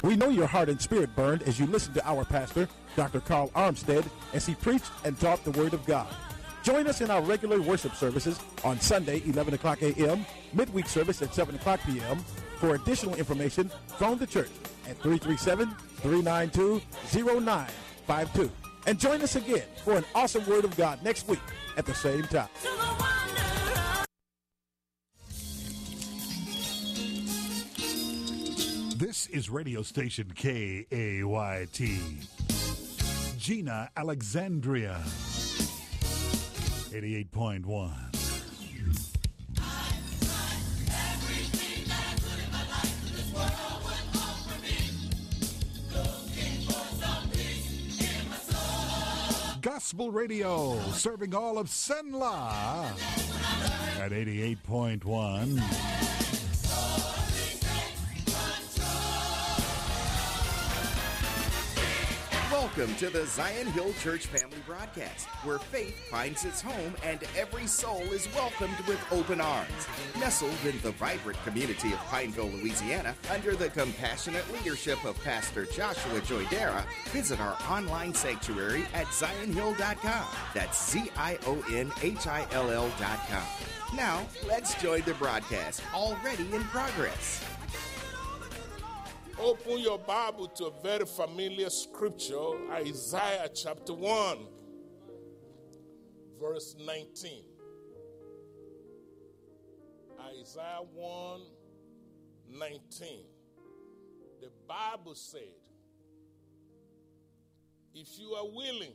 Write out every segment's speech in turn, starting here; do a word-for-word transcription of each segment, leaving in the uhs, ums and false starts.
We know your heart and spirit burned as you listened to our pastor, Doctor Carl Armstead, as he preached and taught the Word of God. Join us in our regular worship services on Sunday, eleven o'clock a.m., midweek service at seven o'clock p.m. For additional information, phone the church at three three seven, three nine two, zero nine five two. And join us again for an awesome Word of God next week at the same time. This is radio station K A Y T. Gina, Alexandria. eighty-eight point one. Gospel Radio, serving all of Senla at eighty-eight point one. Welcome to the Zion Hill Church Family Broadcast, where faith finds its home and every soul is welcomed with open arms. Nestled in the vibrant community of Pineville, Louisiana, under the compassionate leadership of Pastor Joshua Joydera, visit our online sanctuary at zion hill dot com. That's Z I O N H I L L dot com. Now, let's join the broadcast, already in progress. Open your Bible to a very familiar scripture, Isaiah chapter one, verse nineteen. Isaiah one, nineteen. The Bible said, if you are willing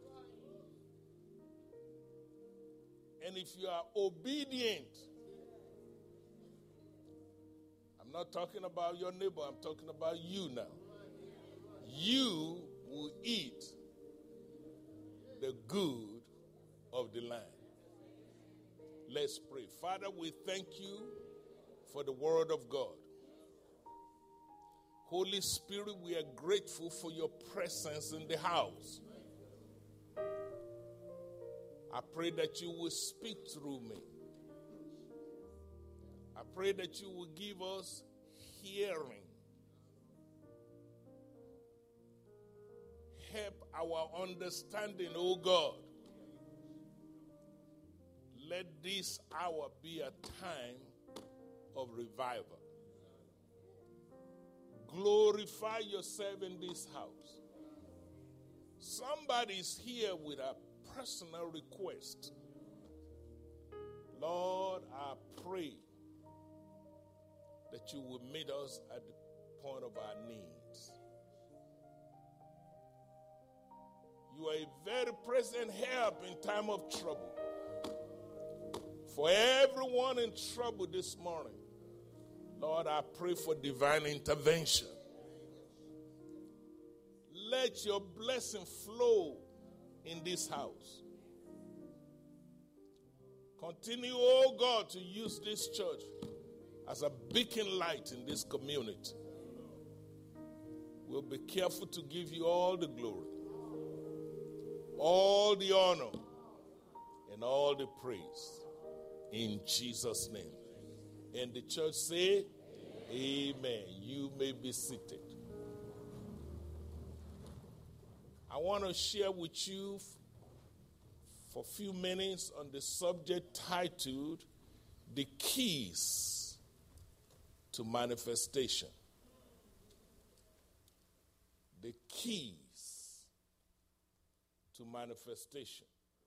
and if you are obedient, I'm not talking about your neighbor, I'm talking about you now. You will eat the good of the land. Let's pray. Father, we thank you for the word of God. Holy Spirit, we are grateful for your presence in the house. I pray that you will speak through me. I pray that you will give us hearing. Help our understanding, O God. Let this hour be a time of revival. Glorify yourself in this house. Somebody's here with a personal request. Lord, I pray that you will meet us at the point of our needs. You are a very present help in time of trouble. For everyone in trouble this morning, Lord, I pray for divine intervention. Let your blessing flow in this house. Continue, oh God, to use this church as a beacon light in this community. We'll be careful to give you all the glory, all the honor, and all the praise. In Jesus' name. And the church say, Amen. Amen. You may be seated. I want to share with you f- for a few minutes on the subject titled, The Keys to Manifestation. The keys to manifestation.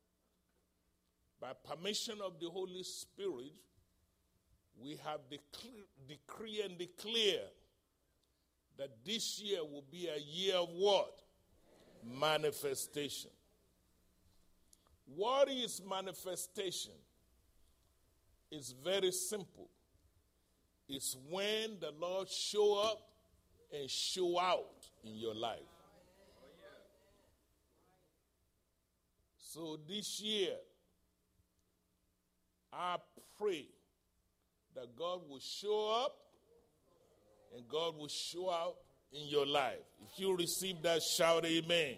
By permission of the Holy Spirit, we have decree, decree and declare that this year will be a year of what? Manifestation. What is manifestation? It's very simple. It's when the Lord show up and show out in your life. So this year, I pray that God will show up and God will show out in your life. If you receive that, shout amen. Amen.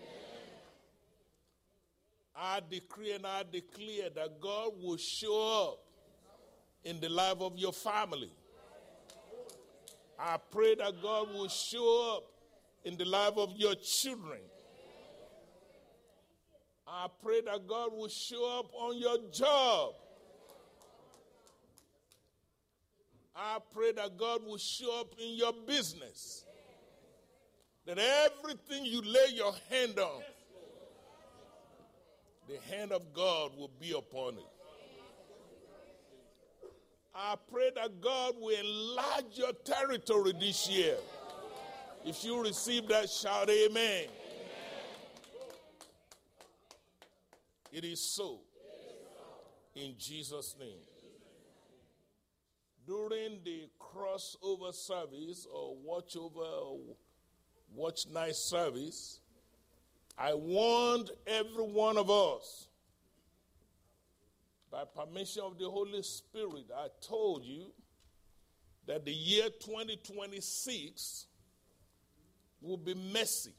I decree and I declare that God will show up in the life of your family. I pray that God will show up in the life of your children. I pray that God will show up on your job. I pray that God will show up in your business. That everything you lay your hand on, the hand of God will be upon it. I pray that God will enlarge your territory this year. If you receive that, shout amen. Amen. It is so. In Jesus' name. During the crossover service or watch over or watch night service, I warned every one of us, by permission of the Holy Spirit, I told you that the year twenty twenty-six will be messy.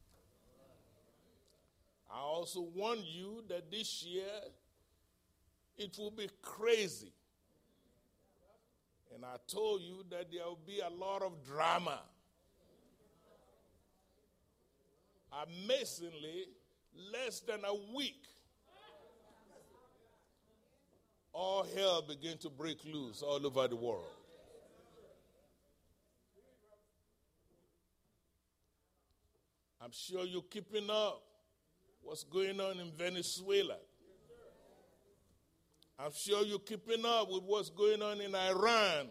I also warned you that this year it will be crazy. And I told you that there will be a lot of drama. Amazingly, less than a week, all hell began to break loose all over the world. I'm sure you're keeping up what's going on in Venezuela. I'm sure you're keeping up with what's going on in Iran.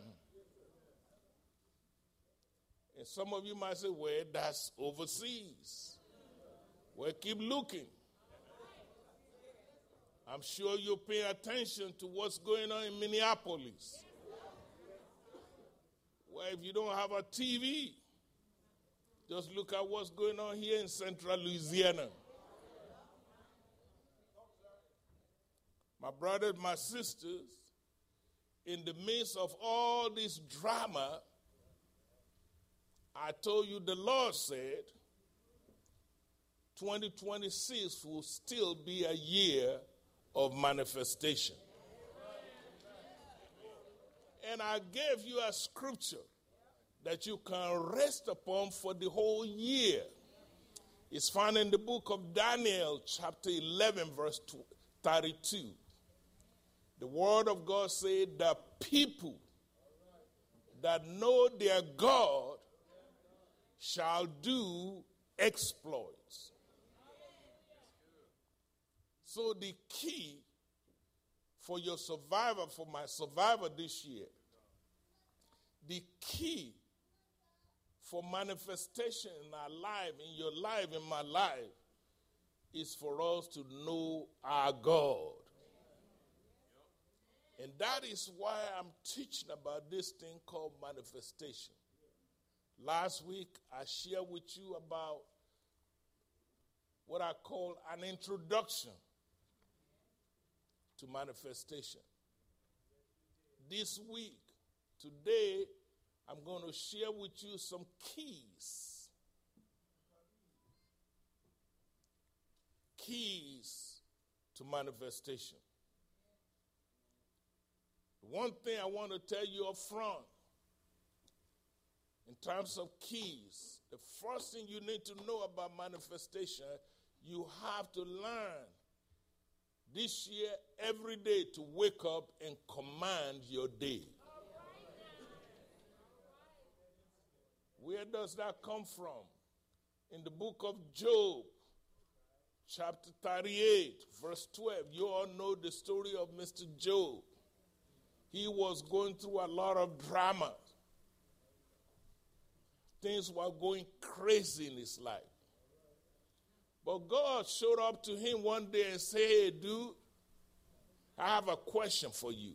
And some of you might say, well, that's overseas. Well, keep looking. I'm sure you're paying attention to what's going on in Minneapolis. Well, if you don't have a T V, just look at what's going on here in central Louisiana. My brothers, my sisters, in the midst of all this drama, I told you the Lord said twenty twenty-six will still be a year of manifestation. And I gave you a scripture that you can rest upon for the whole year. It's found in the book of Daniel, chapter eleven, verse thirty-two. The word of God said, the people that know their God shall do exploits. So the key for your survivor, for my survivor this year, the key for manifestation in our life, in your life, in my life, is for us to know our God. And that is why I'm teaching about this thing called manifestation. Last week, I shared with you about what I call an introduction to manifestation. This week, today, I'm going to share with you some keys. Keys to manifestation. One thing I want to tell you up front, in terms of keys, the first thing you need to know about manifestation, you have to learn this year, every day, to wake up and command your day. Where does that come from? In the book of Job, chapter thirty-eight, verse twelve, you all know the story of Mister Job. He was going through a lot of drama. Things were going crazy in his life. But God showed up to him one day and said, hey, dude, I have a question for you.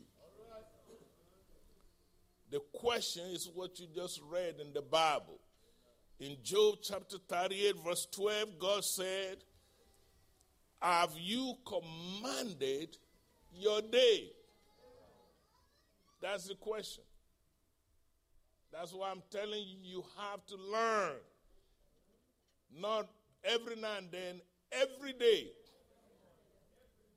The question is what you just read in the Bible. In Job chapter thirty-eight, verse twelve, God said, have you commanded your day? That's the question. That's why I'm telling you, you have to learn. Not every now and then, every day.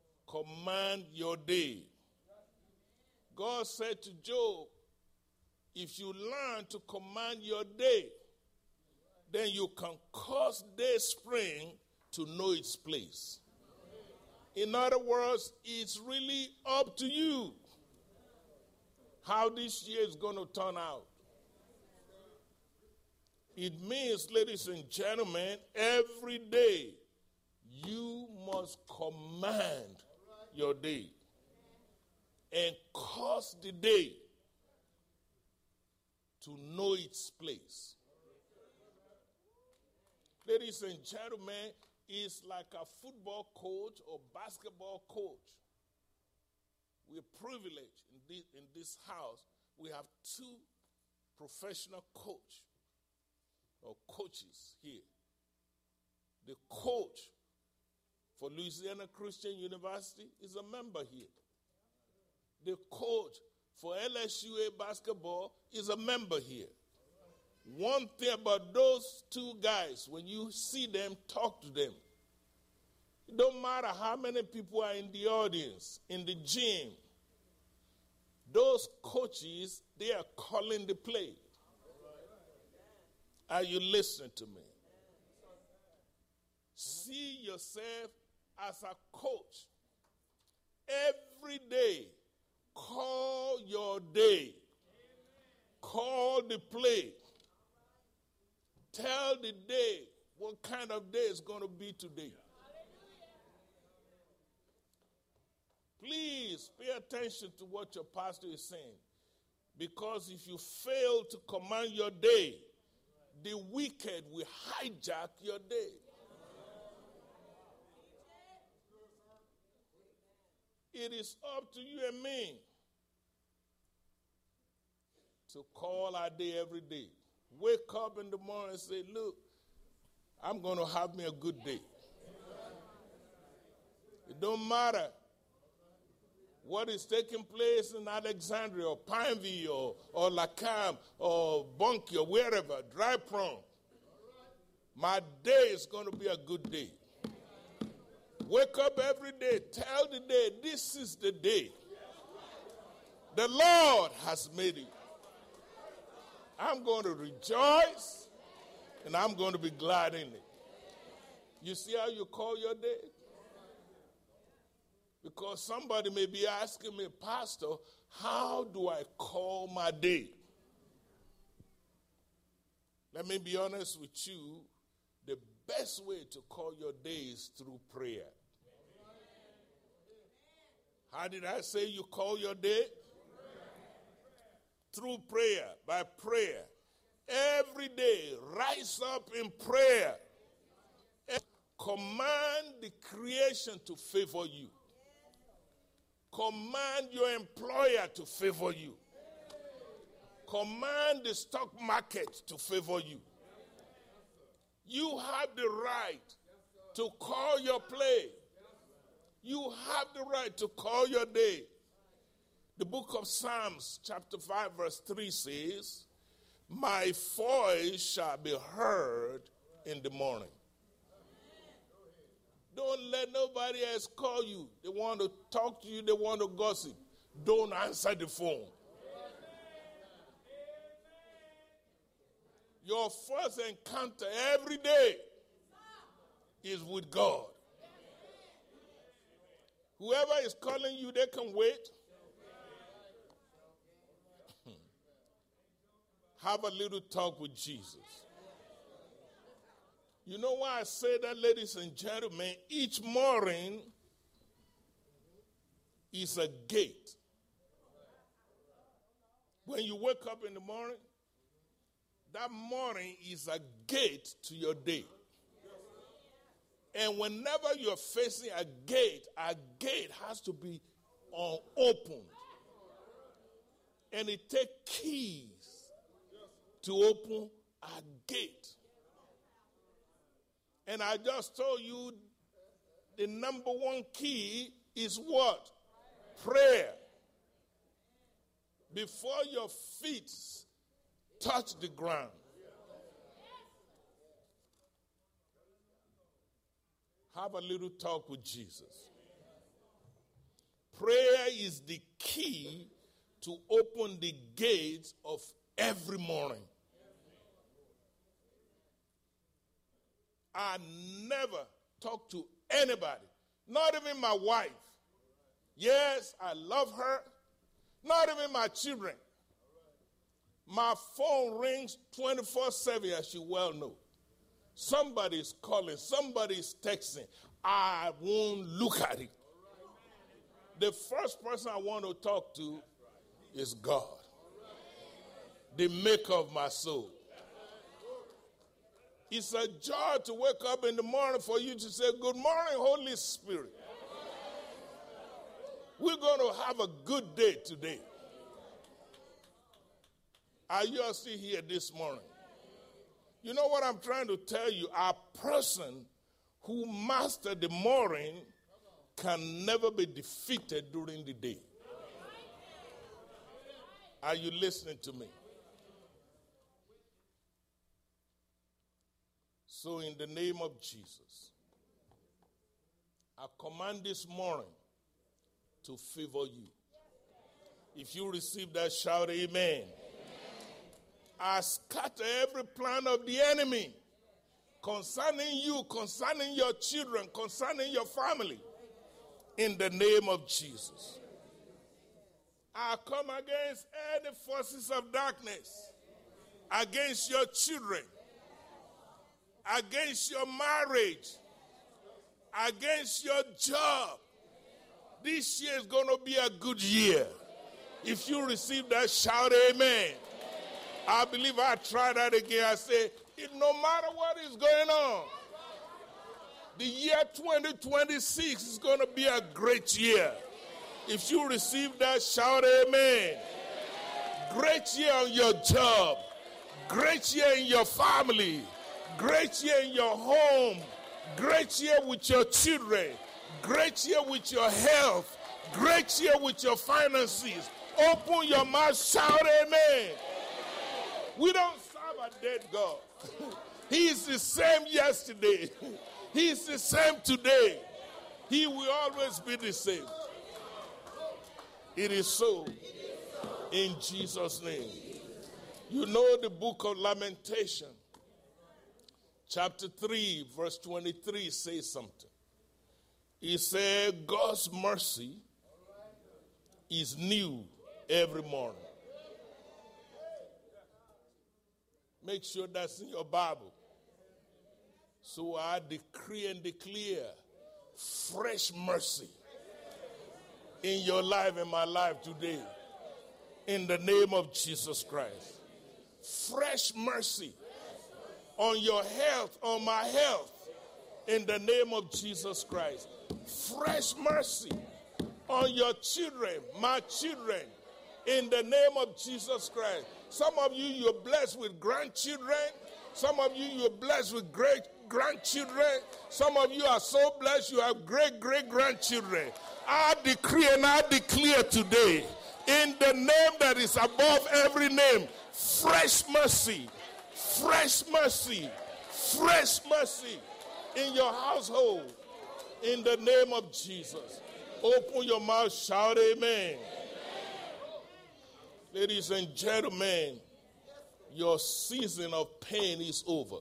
Command your day. God said to Job, if you learn to command your day, then you can cause day spring to know its place. In other words, it's really up to you how this year is going to turn out. It means, ladies and gentlemen, every day you must command your day and cause the day to know its place. Ladies and gentlemen, it's like a football coach or basketball coach. We're privileged in this, in this house. We have two professional coach or coaches here. The coach for Louisiana Christian University is a member here. The coach for L S U A basketball is a member here. One thing about those two guys, when you see them, talk to them. It don't matter how many people are in the audience, in the gym. Those coaches, they are calling the play. Are you listening to me? See yourself as a coach. Every day, call your day. Call the play. Tell the day what kind of day it's going to be today. Please pay attention to what your pastor is saying. Because if you fail to command your day, the wicked will hijack your day. It is up to you and me to call our day every day. Wake up in the morning and say, look, I'm going to have me a good day. It don't matter what is taking place in Alexandria or Pineville or, or Lacam or Bunkie or wherever, Dry Prong. My day is going to be a good day. Wake up every day. Tell the day, this is the day the Lord has made it. I'm going to rejoice, and I'm going to be glad in it. You see how you call your day? Because somebody may be asking me, Pastor, how do I call my day? Let me be honest with you. The best way to call your day is through prayer. How did I say you call your day? Through prayer, by prayer. Every day, rise up in prayer. And command the creation to favor you. Command your employer to favor you. Command the stock market to favor you. You have the right to call your play. You have the right to call your day. The book of Psalms, chapter five, verse three says, my voice shall be heard in the morning. Don't let nobody else call you. They want to talk to you. They want to gossip. Don't answer the phone. Your first encounter every day is with God. Whoever is calling you, they can wait. Have a little talk with Jesus. You know why I say that, ladies and gentlemen? Each morning is a gate. When you wake up in the morning, that morning is a gate to your day. And whenever you're facing a gate, a gate has to be uh, opened. And it takes keys to open a gate. And I just told you the number one key is what? Prayer. Before your feet touch the ground. Have a little talk with Jesus. Prayer is the key to open the gates of every morning. I never talk to anybody, not even my wife. Yes, I love her, not even my children. My phone rings twenty-four seven, as you well know. Somebody's calling, somebody's texting. I won't look at it. The first person I want to talk to is God, the maker of my soul. It's a joy to wake up in the morning for you to say, good morning, Holy Spirit. We're going to have a good day today. Are you all still here this morning? You know what I'm trying to tell you? A person who mastered the morning can never be defeated during the day. Are you listening to me? So in the name of Jesus, I command this morning to favor you. If you receive that, shout amen. Amen. I scatter every plan of the enemy concerning you, concerning your children, concerning your family, in the name of Jesus. I come against any forces of darkness, against your children, against your marriage, against your job. This year is going to be a good year. If you receive that, shout amen. I believe I try that again. I say, it, no matter what is going on, the year twenty twenty-six is going to be a great year. If you receive that, shout amen. Great year on your job. Great year in your family. Great year in your home. Great year with your children. Great year with your health. Great year with your finances. Open your mouth, shout amen. We don't serve a dead God. He is the same yesterday. He is the same today. He will always be the same. It is so in Jesus' name. You know the book of Lamentation, chapter three, verse twenty-three says something. He said, God's mercy is new every morning. Make sure that's in your Bible. So I decree and declare fresh mercy in your life and my life today. In the name of Jesus Christ. Fresh mercy on your health, on my health. In the name of Jesus Christ. Fresh mercy on your children, my children. In the name of Jesus Christ. Some of you, you're blessed with grandchildren. Some of you, you're blessed with great grandchildren. Some of you are so blessed you have great great grandchildren. I decree and I declare today, in the name that is above every name, fresh mercy, fresh mercy, fresh mercy in your household. In the name of Jesus. Open your mouth, shout amen. Ladies and gentlemen, your season of pain is over.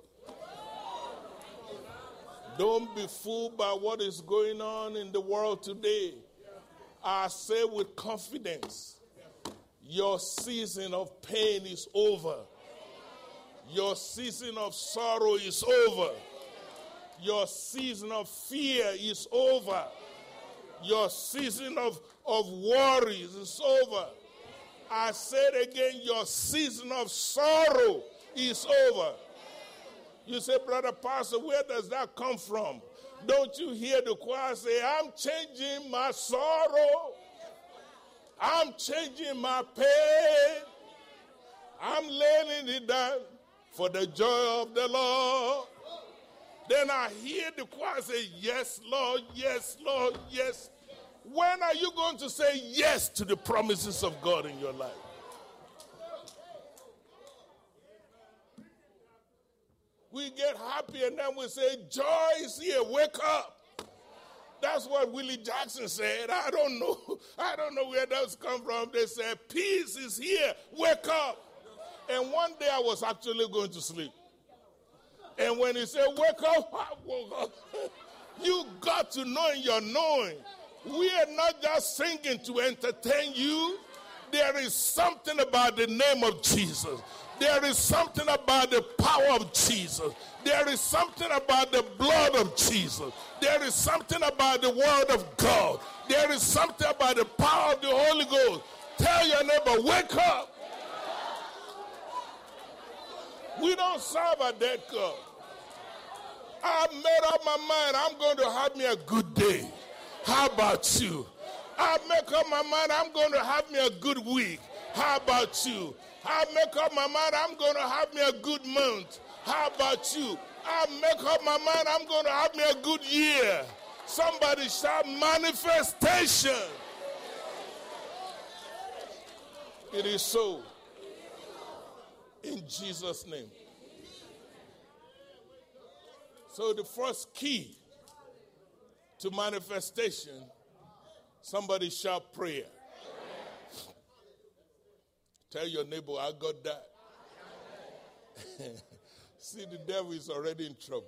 Don't be fooled by what is going on in the world today. I say with confidence, your season of pain is over. Your season of sorrow is over. Your season of fear is over. Your season of, of worries is over. I said again, your season of sorrow is over. You say, Brother Pastor, where does that come from? Don't you hear the choir say, I'm changing my sorrow. I'm changing my pain. I'm laying it down for the joy of the Lord. Then I hear the choir say, yes, Lord, yes, Lord, yes. When are you going to say yes to the promises of God in your life? We get happy and then we say, joy is here, wake up. That's what Willie Jackson said. I don't know. I don't know where those come from. They said, peace is here, wake up. And one day I was actually going to sleep. And when he said, wake up, I woke up. You got to know in your knowing. We are not just singing to entertain you. There is something about the name of Jesus. There is something about the power of Jesus. There is something about the blood of Jesus. There is something about the word of God. There is something about the power of the Holy Ghost. Tell your neighbor, wake up. We don't serve a dead God. I made up my mind, I'm going to have me a good day. How about you? I make up my mind, I'm going to have me a good week. How about you? I make up my mind, I'm going to have me a good month. How about you? I make up my mind, I'm going to have me a good year. Somebody shout manifestation. It is so. In Jesus' name. So the first key to manifestation, somebody shout prayer. Tell your neighbor, I got that. See, the devil is already in trouble.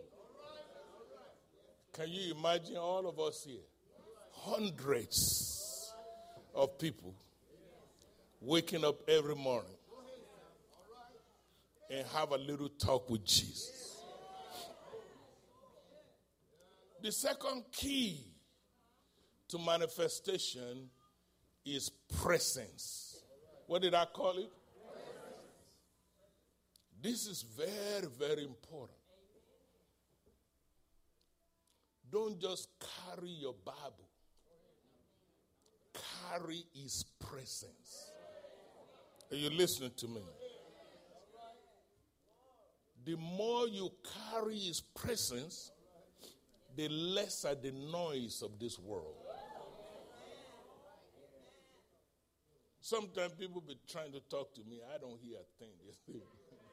Can you imagine all of us here? Hundreds of people waking up every morning and have a little talk with Jesus. The second key to manifestation is presence. What did I call it? Presence. This is very, very important. Don't just carry your Bible. Carry his presence. Are you listening to me? The more you carry his presence, the lesser the noise of this world. Sometimes people be trying to talk to me. I don't hear a thing they say.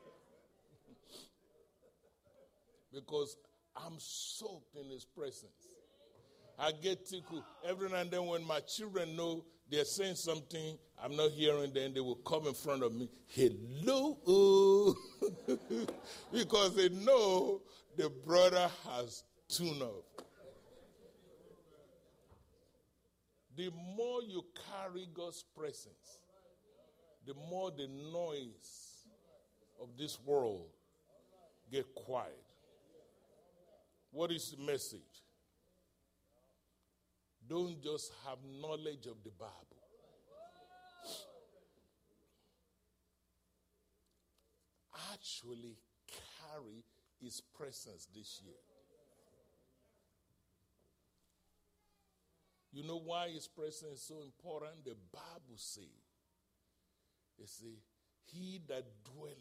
Because I'm soaked in his presence. I get tickled. Every now and then when my children know they're saying something I'm not hearing, then they will come in front of me. Hello. Because they know the brother has tuned up. The more you carry God's presence, the more the noise of this world get quiet. What is the message? Don't just have knowledge of the Bible. Actually carry his presence this year. You know why his presence is so important? The Bible says, it says, he that dwelleth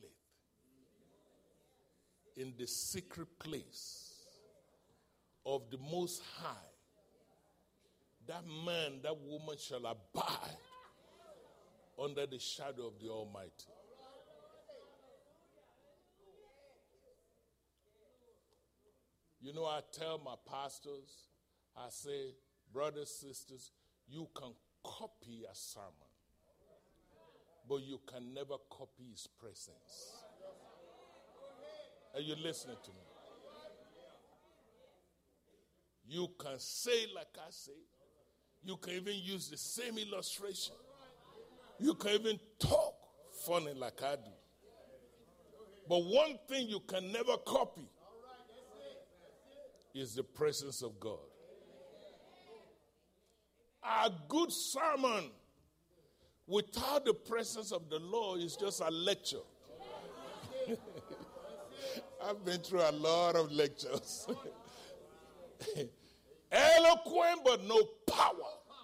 in the secret place of the Most High, that man, that woman shall abide under the shadow of the Almighty. You know, I tell my pastors, I say, brothers, sisters, you can copy a sermon, but you can never copy his presence. Are you listening to me? You can say like I say. You can even use the same illustration. You can even talk funny like I do. But one thing you can never copy is the presence of God. A good sermon without the presence of the Lord is just a lecture. I've been through a lot of lectures. Eloquent but no power.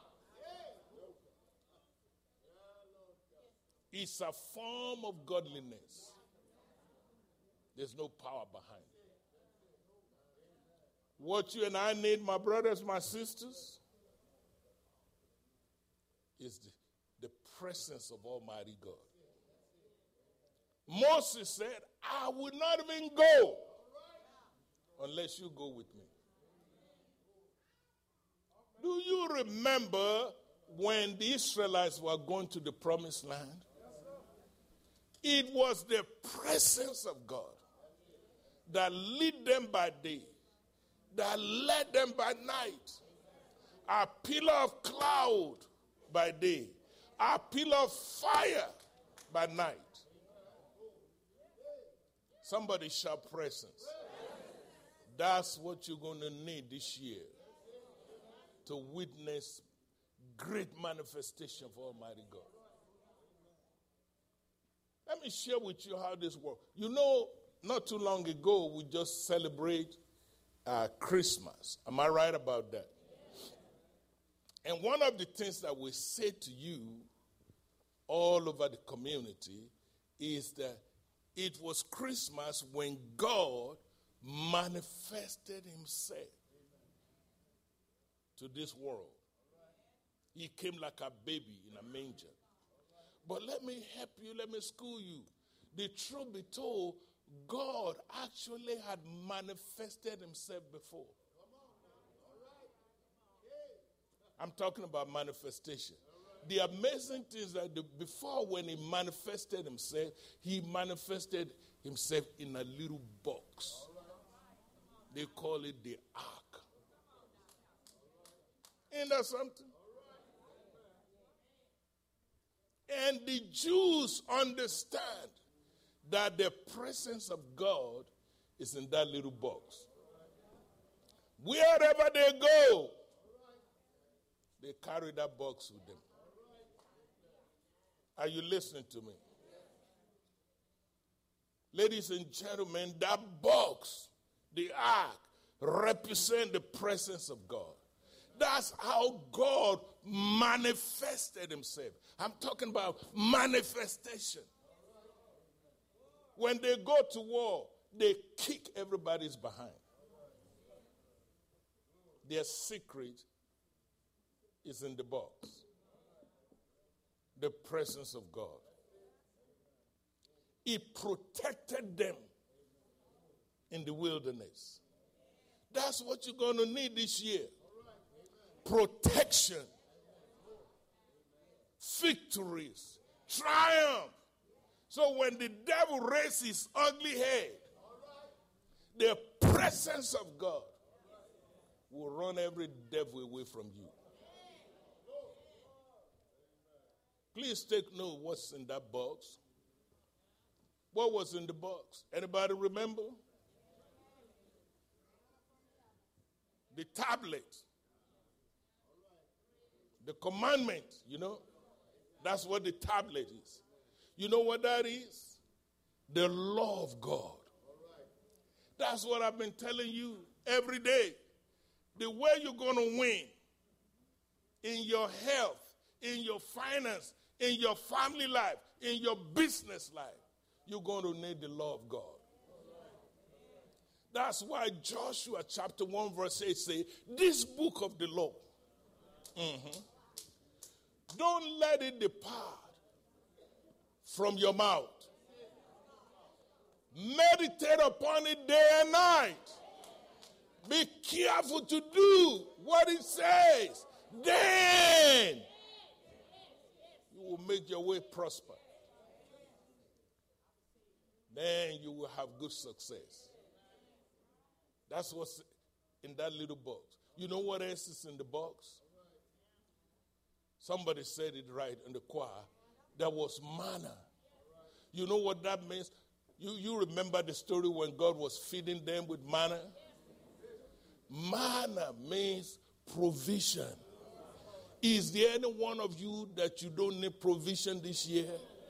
It's a form of godliness. There's no power behind it. What you and I need, my brothers, my sisters, is the, the presence of Almighty God. Moses said, I will not even go unless you go with me. Do you remember when the Israelites were going to the promised land? It was the presence of God that lead them by day, that led them by night. A pillar of cloud by day, a pillar of fire by night. Somebody shout presence. That's what you're going to need this year to witness great manifestation for Almighty God. Let me share with you how this works. You know, not too long ago, we just celebrate uh, Christmas. Am I right about that? And one of the things that we say to you all over the community is that it was Christmas when God manifested himself to this world. He came like a baby in a manger. But let me help you, let me school you. The truth be told, God actually had manifested himself before. I'm talking about manifestation. The amazing thing is that the, before when he manifested himself, he manifested himself in a little box. They call it the ark. Ain't that something? And the Jews understand that the presence of God is in that little box. Wherever they go, they carry that box with them. Are you listening to me? Ladies and gentlemen, that box, the ark, represents the presence of God. That's how God manifested himself. I'm talking about manifestation. When they go to war, they kick everybody's behind. Their secret is in the box. The presence of God. It protected them in the wilderness. That's what you're going to need this year. Protection. Victories. Triumph. So when the devil raises his ugly head, the presence of God will run every devil away from you. Please take note what's in that box. What was in the box? Anybody remember? The tablet. The commandment, you know. That's what the tablet is. You know what that is? The law of God. That's what I've been telling you every day. The way you're going to win in your health, in your finance, in your family life, in your business life, you're going to need the law of God. That's why Joshua chapter one verse eight says, this book of the law, mm-hmm, don't let it depart from your mouth. Meditate upon it day and night. Be careful to do what it says. Then you will make your way prosper. Then you will have good success. That's what's in that little box. You know what else is in the box? Somebody said it right in the choir. There was manna. You know what that means? You, you remember the story when God was feeding them with manna? Manna means provision. Is there any one of you that you don't need provision this year?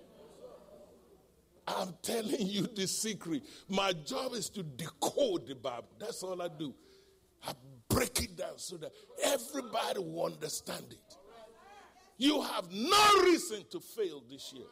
I'm telling you the secret. My job is to decode the Bible. That's all I do. I break it down so that everybody will understand it. You have no reason to fail this year.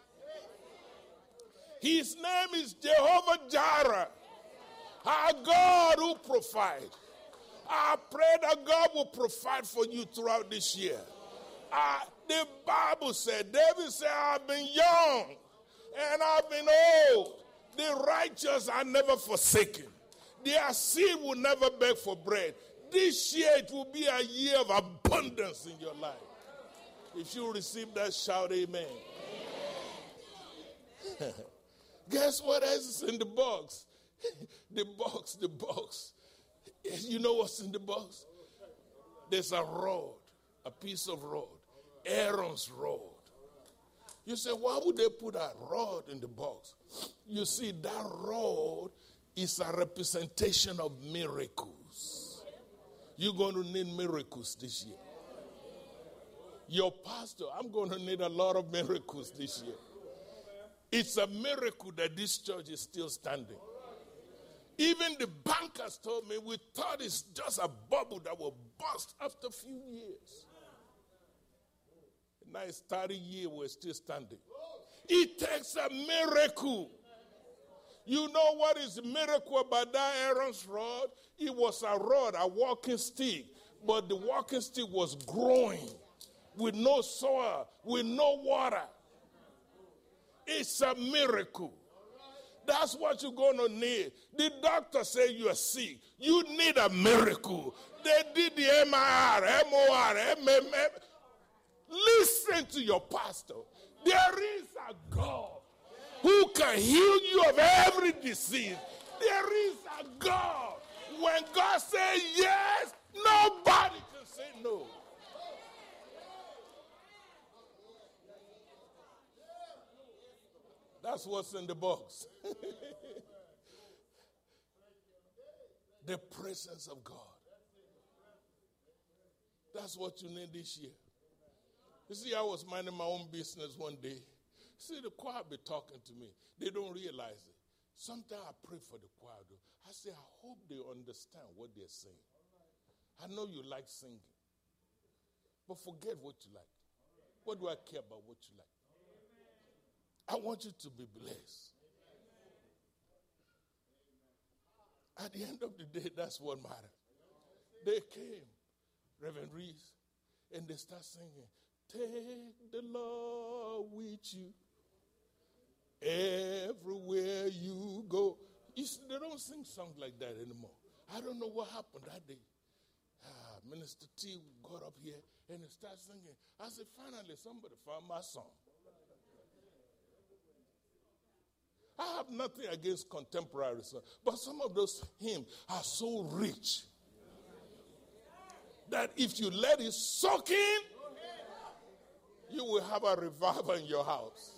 His name is Jehovah Jireh, our God who provides. I pray that God will provide for you throughout this year. Uh, the Bible said, David said, I've been young and I've been old. The righteous are never forsaken. Their seed will never beg for bread. This year it will be a year of abundance in your life. If you receive that, shout amen. Amen. Guess what else is in the box? the box, the box. You know what's in the box? There's a rod, a piece of rod, Aaron's rod. You say, why would they put a rod in the box? You see, that rod is a representation of miracles. You're going to need miracles this year. Your pastor, I'm going to need a lot of miracles this year. It's a miracle that this church is still standing. Even the bankers told me we thought it's just a bubble that will burst after a few years. Now it's thirty years, we're still standing. It takes a miracle. You know what is the miracle about that Aaron's rod? It was a rod, a walking stick, but the walking stick was growing with no soil, with no water. It's a miracle. That's what you're going to need. The doctor said you are sick. You need a miracle. They did the M R, M O R, M M M. Listen to your pastor. There is a God who can heal you of every disease. There is a God. When God says yes, nobody can say no. That's what's in the box. The presence of God. That's what you need this year. You see, I was minding my own business one day. See, the choir be talking to me. They don't realize it. Sometimes I pray for the choir. Though. I say, I hope they understand what they're saying. I know you like singing. But forget what you like. What do I care about what you like? I want you to be blessed. At the end of the day, that's what matters. They came, Reverend Reese, and they start singing, take the Lord with you everywhere you go. You see, they don't sing songs like that anymore. I don't know what happened that day. Ah, Minister T got up here and he started singing. I said, finally, somebody found my song. I have nothing against contemporary songs, but some of those hymns are so rich that if you let it soak in, you will have a revival in your house.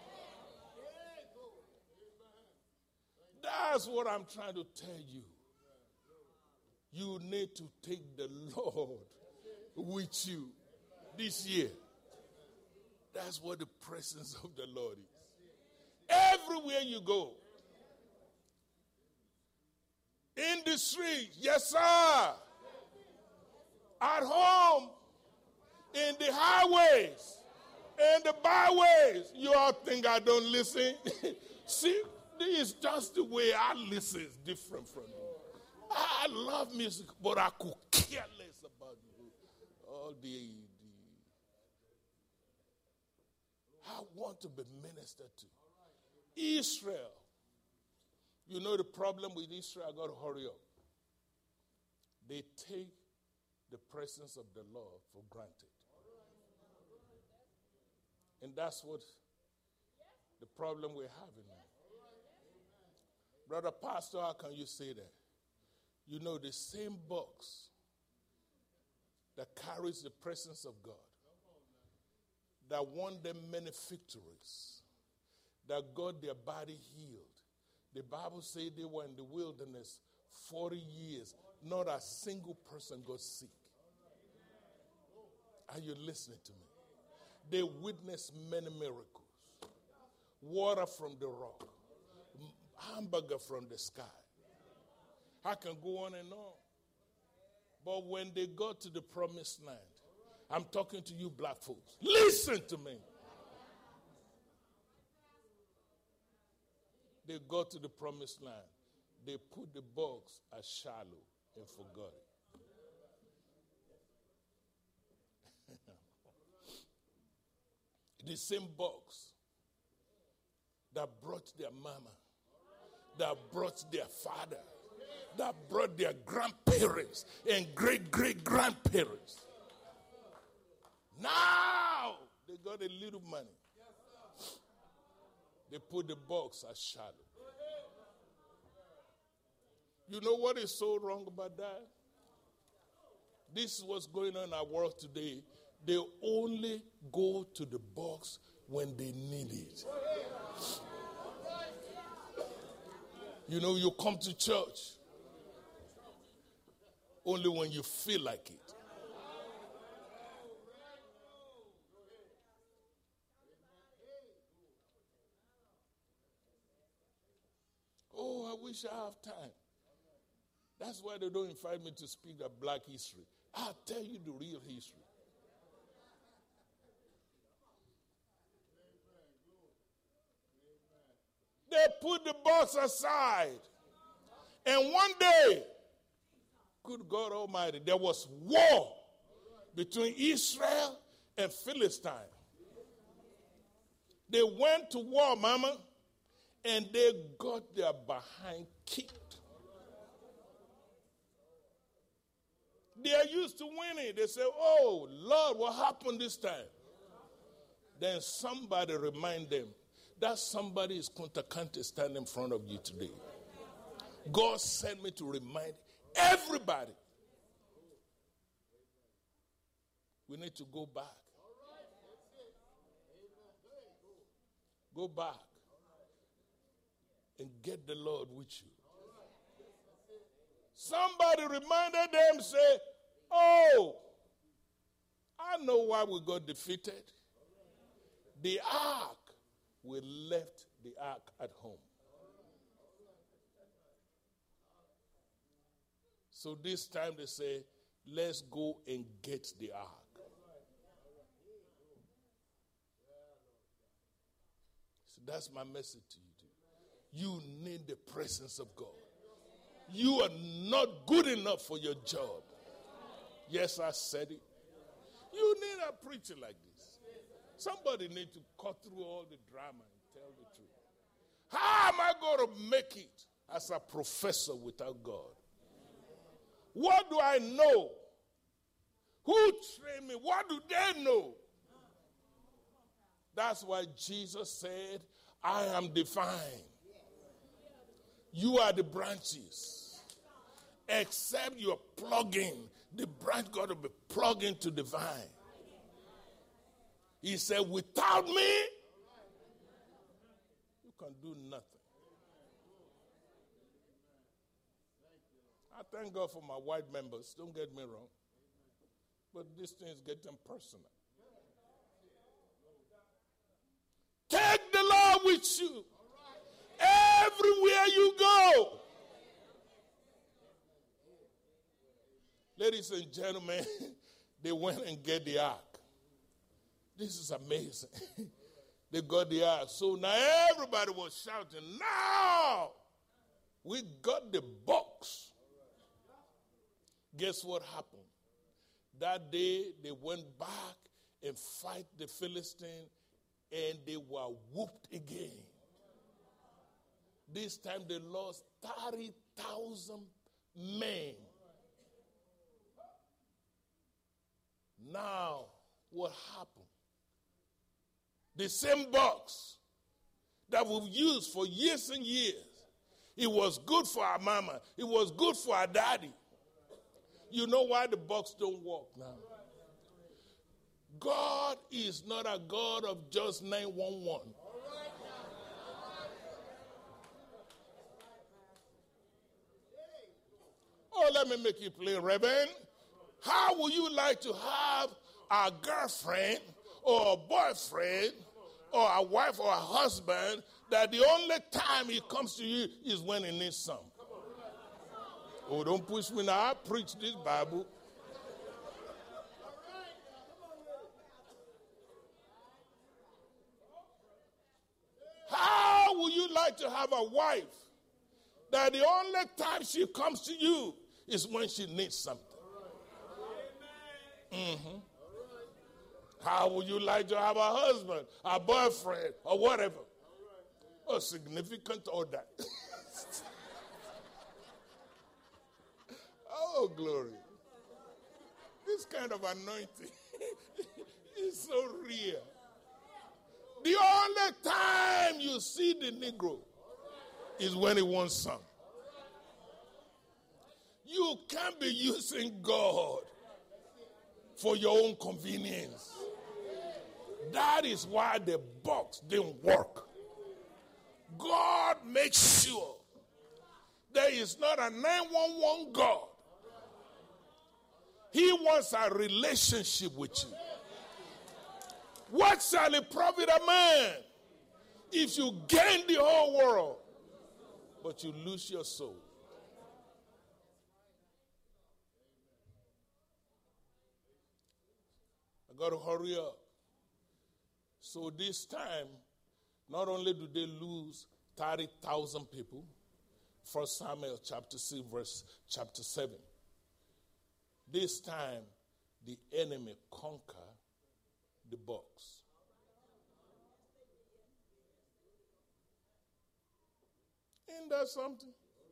That's what I'm trying to tell you. You need to take the Lord with you this year. That's what the presence of the Lord is. Everywhere you go. In the street, yes, sir. At home, in the highways, in the byways. You all think I don't listen? See, this is just the way I listen. It's different from you. I love music, but I could care less about you. All the, the I want to be ministered to. Israel. You know the problem with Israel? I got to hurry up. They take the presence of the Lord for granted. And that's what the problem we're having now. Brother Pastor, how can you say that? You know, the same box that carries the presence of God, that won them many victories, that got their body healed. The Bible says they were in the wilderness forty years. Not a single person got sick. Are you listening to me? They witnessed many miracles. Water from the rock. Hamburger from the sky. I can go on and on. But when they got to the promised land, I'm talking to you black folks. Listen to me. They got to the promised land. They put the box at Shiloh and forgot it. The same box that brought their mama, that brought their father, that brought their grandparents and great-great-grandparents. Now they got a little money. They put the box as shadow. You know what is so wrong about that? This is what's going on in our world today. They only go to the box when they need it. You know, you come to church only when you feel like it. Oh, I wish I have time. That's why they don't invite me to speak about black history. I'll tell you the real history. They put the box aside. And one day, good God Almighty, there was war between Israel and Philistine. They went to war, mama, and they got their behind kicked. They are used to winning. They say, oh, Lord, what happened this time? Then somebody remind them that somebody is Kunta Kinte standing in front of you today. God sent me to remind everybody. We need to go back. Go back and get the Lord with you. Somebody reminded them, say, oh, I know why we got defeated. The ark, we left the ark at home. So this time they say, let's go and get the ark. So that's my message to you today. You need the presence of God. You are not good enough for your job. Yes, I said it. You need a preacher like this. Somebody needs to cut through all the drama and tell the truth. How am I going to make it as a professor without God? What do I know? Who trained me? What do they know? That's why Jesus said, I am the vine. You are the branches. Except you're plugging, the branch got to be plugged into the vine. He said, without me, you can do nothing. I thank God for my white members. Don't get me wrong. But this thing is getting personal. Take the Lord with you. Everywhere you go. Ladies and gentlemen, they went and get the ark. This is amazing. They got the ark. So now everybody was shouting, now we got the box. Guess what happened? That day they went back and fight the Philistine, and they were whooped again. This time they lost thirty thousand men. Now, what happened? The same box that we've used for years and years. It was good for our mama. It was good for our daddy. You know why the box don't work now? God is not a God of just nine one one. Oh, let me make it plain, Reverend. How would you like to have a girlfriend or a boyfriend or a wife or a husband that the only time he comes to you is when he needs some? Oh, don't push me now. I preach this Bible. How would you like to have a wife that the only time she comes to you is when she needs something? Mm-hmm. How would you like to have a husband, a boyfriend, or whatever? A significant other. Oh, glory. This kind of anointing is so real. The only time you see the Negro is when he wants some. You can't be using God for your own convenience. That is why the box didn't work. God makes sure there is not a nine one one God. He wants a relationship with you. What shall it profit a man if you gain the whole world, but you lose your soul? I got to hurry up. So this time, not only do they lose thirty thousand people, First Samuel chapter six, verse chapter seven. This time, the enemy conquer the box. Ain't that something?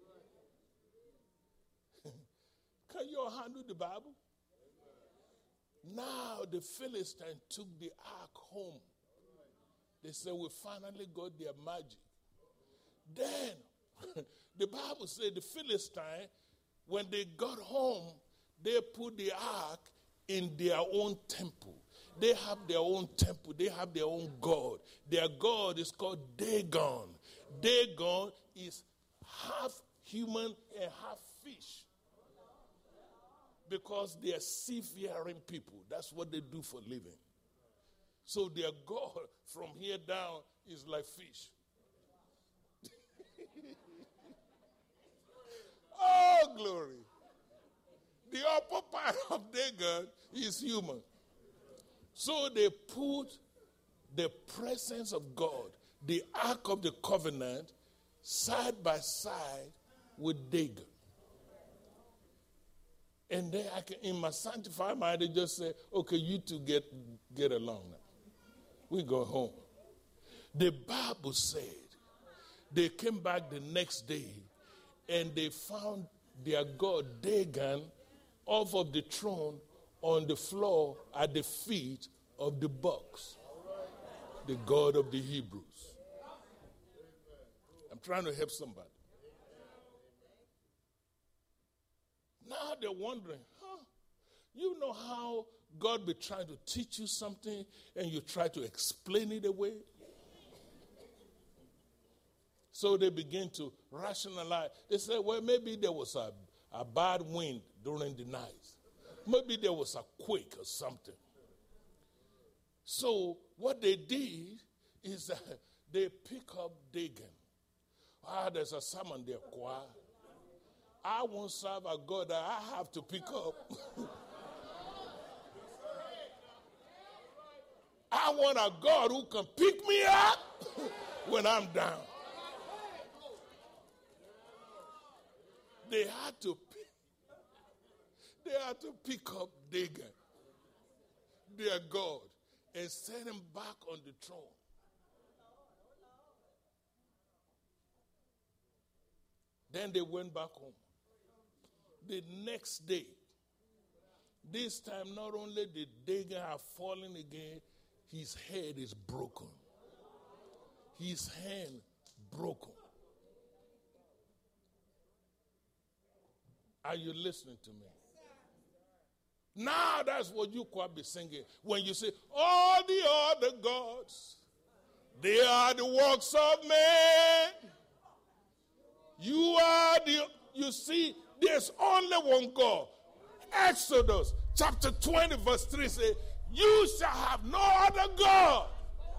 Can you all handle the Bible? Now the Philistines took the ark home. They said, we finally got their magic. Then, the Bible said the Philistines, when they got home, they put the ark in their own temple. They have their own temple. They have their own God. Their God is called Dagon. Dagon is half human and half fish. Because they are seafaring people. That's what they do for living. So their God from here down is like fish. Oh, glory. The upper part of Dagon is human. So they put the presence of God, the Ark of the Covenant, side by side with Dagon. And then I can, in my sanctified mind, they just say, okay, you two get, get along now. We go home. The Bible said they came back the next day and they found their God, Dagon, off of the throne on the floor at the feet of the box, the God of the Hebrews. I'm trying to help somebody. Now they're wondering, huh? You know how God be trying to teach you something and you try to explain it away? So they begin to rationalize. They say, well, maybe there was a, a bad wind during the night. Maybe there was a quake or something. So what they did is that they pick up Dagon. Ah, there's a sermon there, choir. I won't serve a God that I have to pick up. I want a God who can pick me up when I'm down. They had to pick, they had to pick up Dagon, their God, and set him back on the throne. Then they went back home. The next day, this time not only did Dagon have fallen again, his head is broken. His hand broken. Are you listening to me? Now that's what you could be singing. When you say, all the other gods, they are the works of man. You are the, you see, there's only one God. Exodus chapter twenty verse three says, you shall have no other God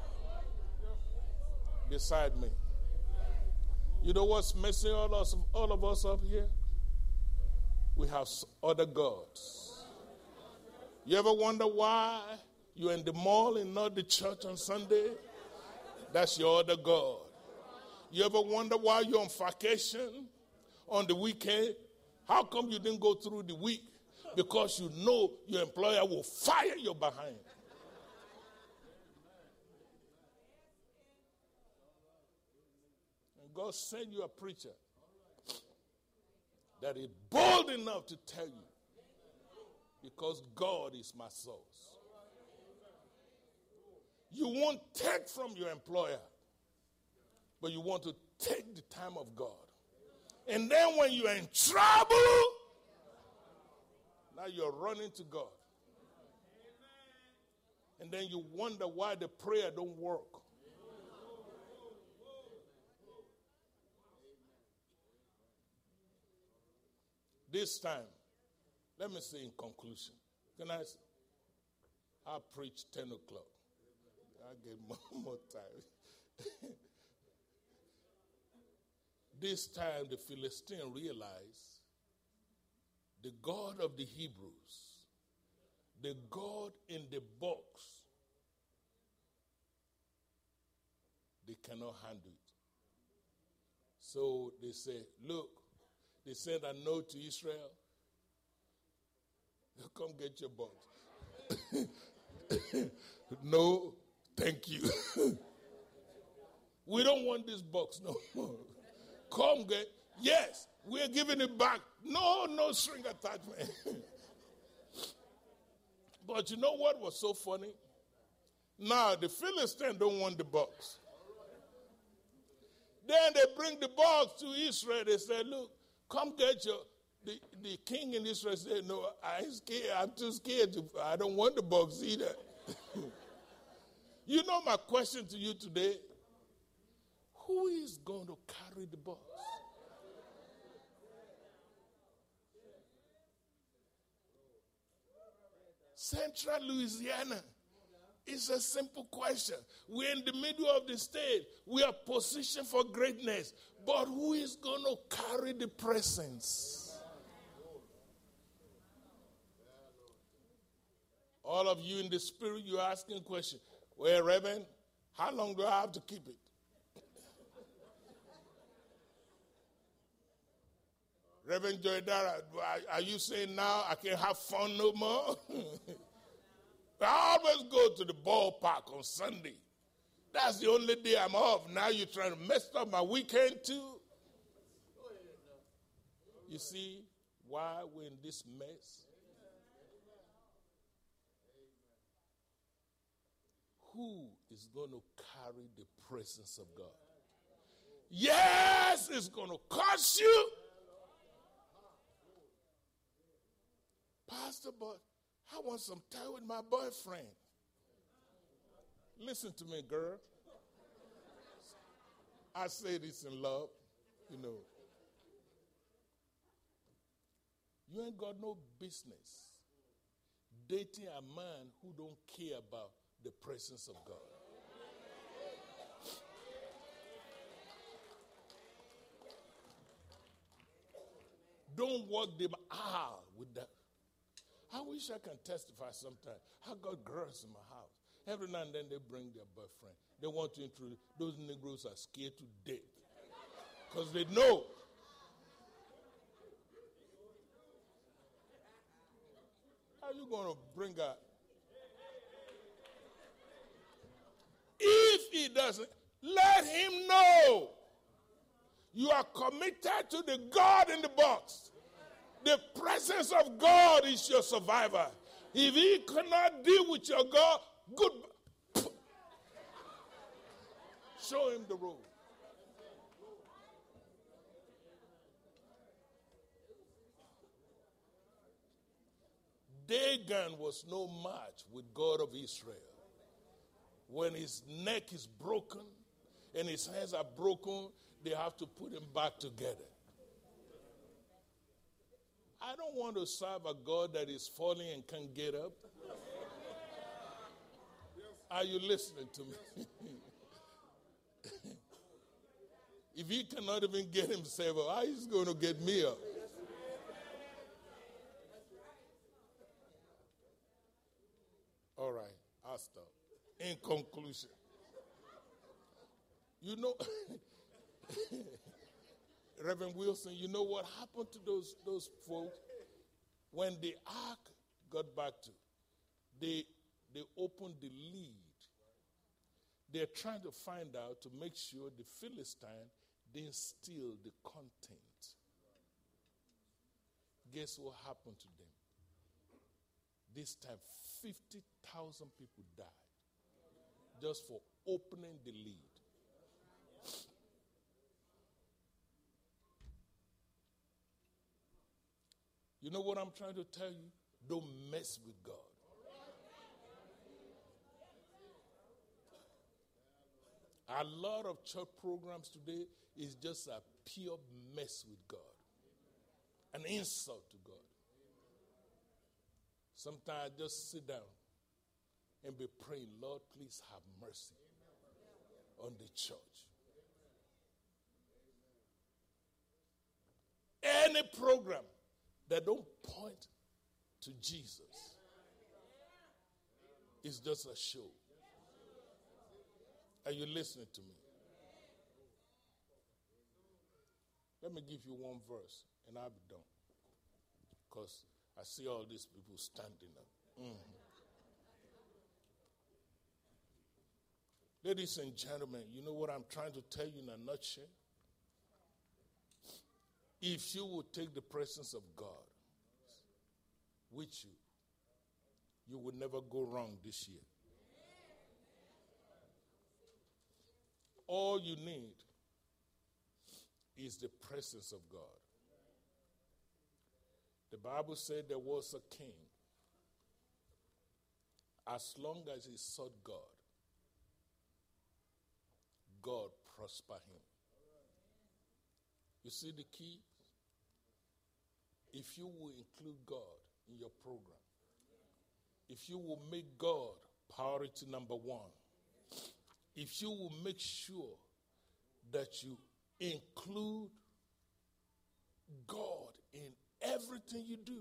beside me. You know what's messing all, us, all of us up here? We have other gods. You ever wonder why you're in the mall and not the church on Sunday? That's your other God. You ever wonder why you're on vacation on the weekend? How come you didn't go through the week? Because you know your employer will fire you behind. And God sent you a preacher that is bold enough to tell you, because God is my source. You won't take from your employer, but you want to take the time of God. And then when you're in trouble, now you're running to God. And then you wonder why the prayer don't work. This time, let me say in conclusion. Can I say? I preach ten o'clock. I get more, more time. This time the Philistine realized the God of the Hebrews, the God in the box, they cannot handle it. So they say, look, they said a no to Israel. Come get your box. No, thank you. We don't want this box no more. Come get, yes, we're giving it back. No, no string attachment. But you know what was so funny? Now the Philistines don't want the box. Then they bring the box to Israel. They say, look, come get your, the, the king in Israel said, no, I'm scared. I'm too scared. To, I don't want the box either. You know my question to you today? Who is going to carry the box? Central Louisiana. It's a simple question. We're in the middle of the state. We are positioned for greatness. But who is going to carry the presence? All of you in the spirit, you're asking a question. Well, Reverend, how long do I have to keep it? Reverend Joydara, are you saying now I can't have fun no more? I always go to the ballpark on Sunday. That's the only day I'm off. Now you're trying to mess up my weekend too? You see why we're in this mess? Who is going to carry the presence of God? Yes, it's going to cost you. Pastor, but I want some time with my boyfriend. Listen to me, girl. I say this in love, you know. You ain't got no business dating a man who don't care about the presence of God. Don't walk them out with that. I wish I can testify sometime. I got girls in my house. Every now and then they bring their boyfriend. They want to introduce. Those Negroes are scared to death. Because they know. How are you going to bring a... If he doesn't, let him know. You are committed to the God in the box. The presence of God is your survivor. If he cannot deal with your God, good. Show him the road. Dagon was no match with God of Israel. When his neck is broken and his hands are broken, they have to put him back together. I don't want to serve a God that is falling and can't get up. Are you listening to me? If he cannot even get himself up, how is he going to get me up? All right, I'll stop. In conclusion, you know, Reverend Wilson, you know what happened to those, those folks? When the ark got back to, they, they opened the lid. They're trying to find out to make sure the Philistine didn't steal the content. Guess what happened to them? This time, fifty thousand people died. just for opening the lid. You know what I'm trying to tell you? Don't mess with God. A lot of church programs today is just a pure mess with God. An insult to God. Sometimes I just sit down and be praying, Lord, please have mercy on the church. Any program that don't point to Jesus is just a show. Are you listening to me? Let me give you one verse and I'll be done. Because I see all these people standing up. Mm-hmm. Ladies and gentlemen, you know what I'm trying to tell you in a nutshell? If you will take the presence of God with you, you will never go wrong this year. All you need is the presence of God. The Bible said there was a king. As long as he sought God, God prospered him. You see the key? If you will include God in your program, if you will make God priority number one, if you will make sure that you include God in everything you do,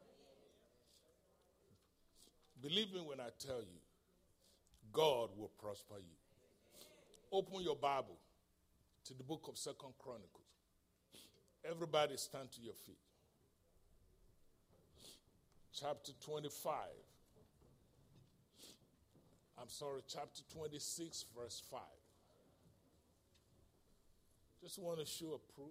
believe me when I tell you, God will prosper you. Open your Bible to the book of Second Chronicles. Everybody stand to your feet. Chapter twenty-five. I'm sorry, chapter twenty-six, verse five. Just want to show a proof.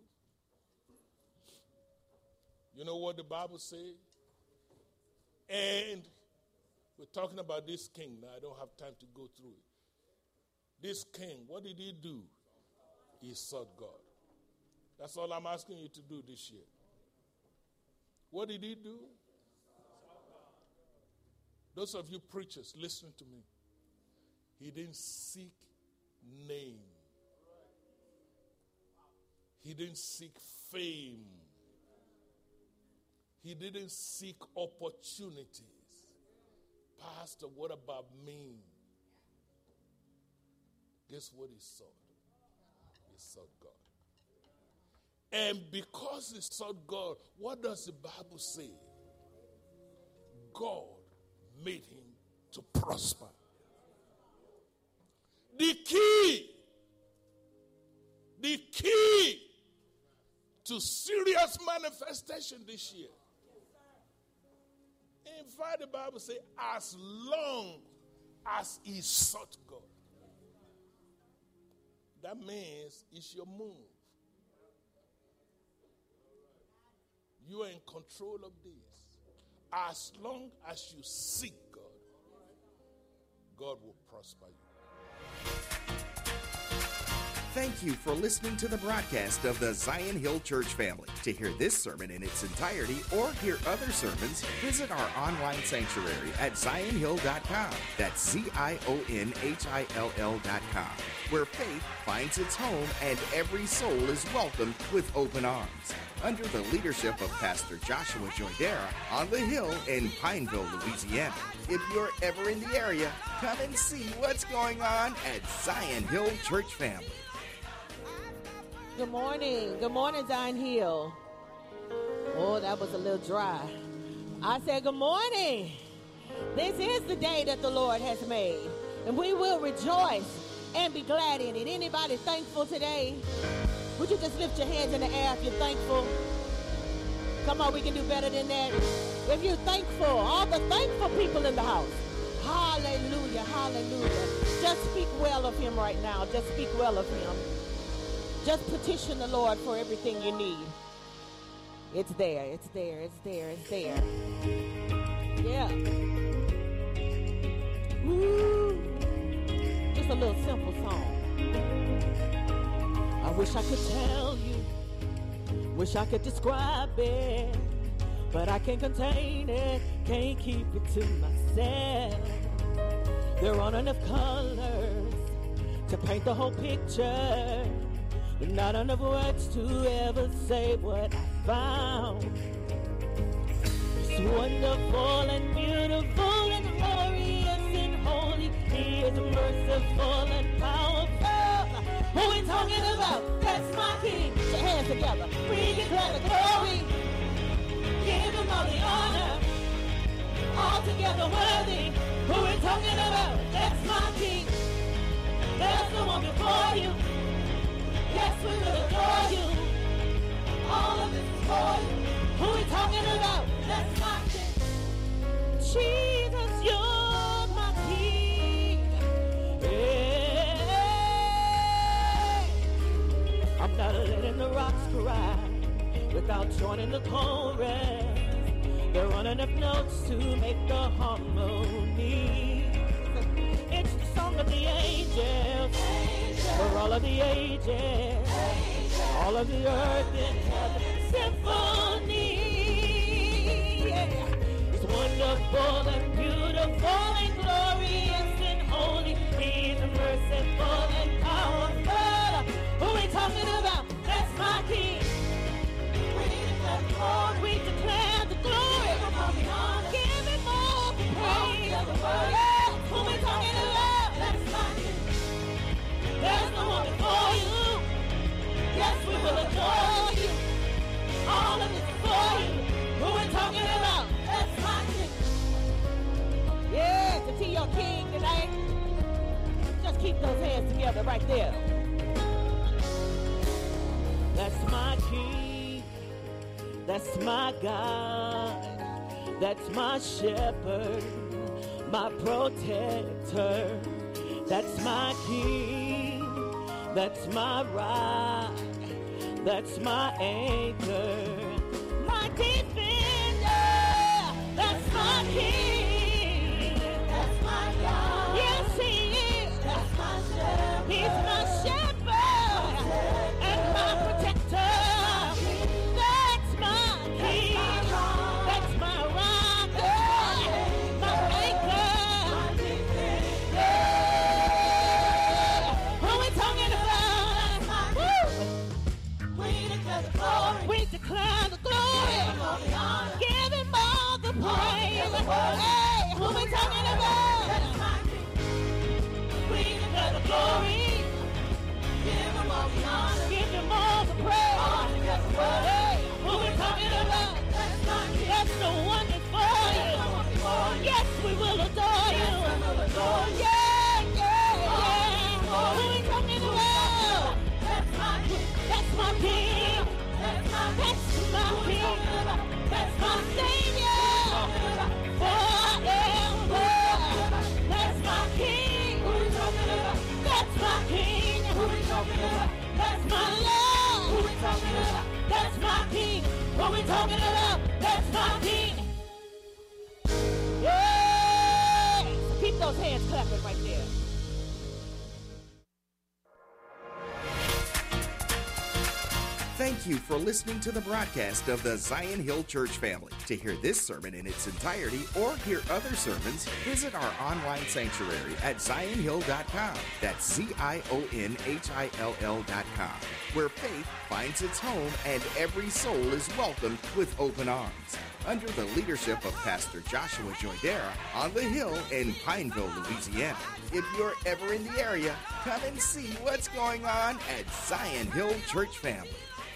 You know what the Bible says? And we're talking about this king. Now, I don't have time to go through it. This king, what did he do? He sought God. That's all I'm asking you to do this year. What did he do? Those of you preachers, listen to me. He didn't seek name. He didn't seek fame. He didn't seek opportunities. Pastor, what about me? Guess what he sought? He sought God. And because he sought God, what does the Bible say? God made him to prosper. The key, the key to serious manifestation this year. In fact, the Bible says, as long as he sought God. That means it's your move. You are in control of this. As long as you seek God, God will prosper you. Thank you for listening to the broadcast of the Zion Hill Church family. To hear this sermon in its entirety or hear other sermons, visit our online sanctuary at zion hill dot com. That's Z I O N H I L L dot com, where faith finds its home and every soul is welcomed with open arms. Under the leadership of Pastor Joshua Joydera on the Hill in Pineville, Louisiana. If you're ever in the area, come and see what's going on at Zion Hill Church family. Good morning. Good morning, Zion Hill. Oh, that was a little dry. I said good morning. This is the day that the Lord has made, and we will rejoice and be glad in it. Anybody thankful today? Would you just lift your hands in the air if you're thankful? Come on, we can do better than that. If you're thankful, all the thankful people in the house. Hallelujah, hallelujah. Just speak well of him right now. Just speak well of him. Just petition the Lord for everything you need. It's there, it's there, it's there, it's there. Yeah. Woo. just a little simple song. I wish I could tell you, wish I could describe it, but I can't contain it, can't keep it to myself. There aren't enough colors to paint the whole picture, not enough words to ever say what I found. It's wonderful and beautiful and glorious and holy. He is merciful and powerful. Who we talking about? That's my King. Put your hands together. We declare the glory. Give him all the honor. Altogether worthy. Who we talking about? That's my King. There's no one before you. Yes, we will adore you. All of this is for you. Who we talking about? That's my King. Jesus, you're my King. Yeah. I'm not letting the rocks cry without joining the chorus. There aren't enough notes to make the harmony. It's the song of the angels, for all of the ages, angels. All of the earth and heaven symphony. Yeah. It's wonderful and beautiful and glorious and holy. He's merciful and powerful. Who we talking about? That's my King. We declare the glory. We declare the glory. Give him all the praise. Yeah. Who we talking about? That's my King. There's no one before you. Yes, we will adore you. All of it for you. Who we talking about? That's my King. Yeah, to see your King tonight. Just keep those hands together right there. That's my King. That's my God. That's my shepherd. My protector. That's my King. That's my rock. That's my anchor. My defender. That's my King. That's my God. Yes, he is. That's my shepherd. He's my shepherd. And my protector. That's my King. That's my rock. My anchor. Who we talking about? Woo! We declare the glory. We declare the glory. Give him all the praise. Hey, who we talking about? We declare the glory. Give him all the honor. Give him all the praise. Hey, who we talking about? That's the one before you. Yes, we will adore you. Yeah, yeah, yeah. Who we talking about? That's my King. That's my King. That's my Savior. Forever. That's my King. That's my King. That's my Lord. That's my King. What we talking about? That's my King. Yeah. So keep those hands clapping right there. Thank you for listening to the broadcast of the Zion Hill Church family. To hear this sermon in its entirety or hear other sermons, visit our online sanctuary at zion hill dot com. That's Z I O N H I L L dot com, where faith finds its home and every soul is welcomed with open arms. Under the leadership of Pastor Joshua Joydera on the Hill in Pineville, Louisiana. If you're ever in the area, come and see what's going on at Zion Hill Church family.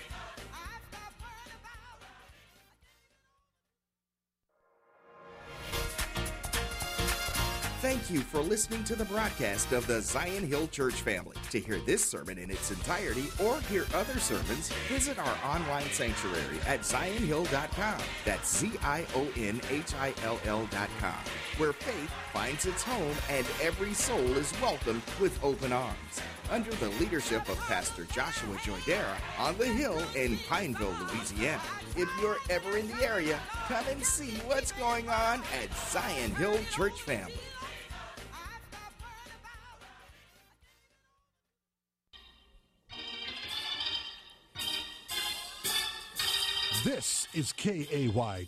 Thank you for listening to the broadcast of the Zion Hill Church family. To hear this sermon in its entirety or hear other sermons, visit our online sanctuary at zion hill dot com. That's Z I O N H I L L dot com, where faith finds its home and every soul is welcomed with open arms. Under the leadership of Pastor Joshua Joydera on the Hill in Pineville, Louisiana. If you're ever in the area, come and see what's going on at Zion Hill Church family. is K A Y